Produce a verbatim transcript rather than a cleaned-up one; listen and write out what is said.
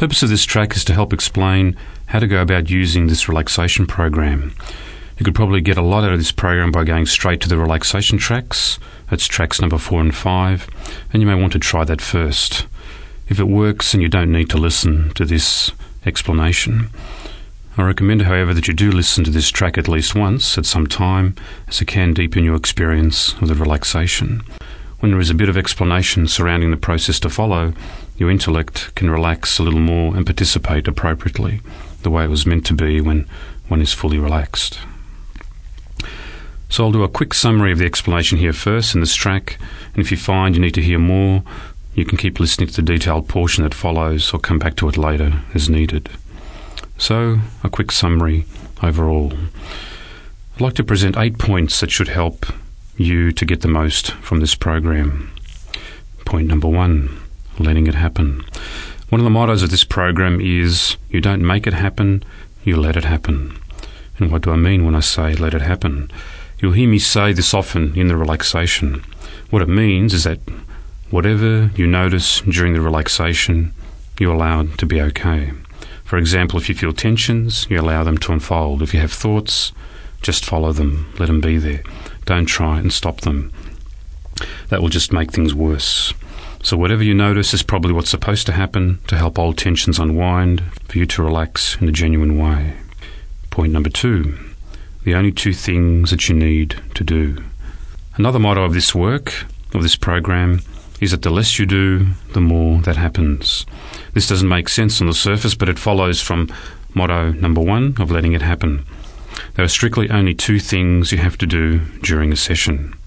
purpose of this track is to help explain how to go about using this relaxation program. You could probably get a lot out of this program by going straight to the relaxation tracks. That's tracks number four and five, and you may want to try that first. If it works and you don't need to listen to this explanation, I recommend, however, that you do listen to this track at least once at some time, as it can deepen your experience of the relaxation. When there is a bit of explanation surrounding the process to follow, your intellect can relax a little more and participate appropriately, the way it was meant to be when one is fully relaxed. So I'll do a quick summary of the explanation here first in this track, and if you find you need to hear more, you can keep listening to the detailed portion that follows or come back to it later as needed. So, a quick summary overall. I'd like to present eight points that should help you to get the most from this program. Point number one, letting it happen. One of the mottos of this program is, you don't make it happen, you let it happen. And what do I mean when I say let it happen? You'll hear me say this often in the relaxation. What it means is that whatever you notice during the relaxation, you allow it to be okay. For example, if you feel tensions, you allow them to unfold. If you have thoughts, just follow them. Let them be there. Don't try and stop them. That will just make things worse. So whatever you notice is probably what's supposed to happen to help old tensions unwind, for you to relax in a genuine way. Point number two, the only two things that you need to do. Another motto of this work, of this program, is that the less you do, the more that happens. This doesn't make sense on the surface, but it follows from motto number one of letting it happen. There are strictly only two things you have to do during a session.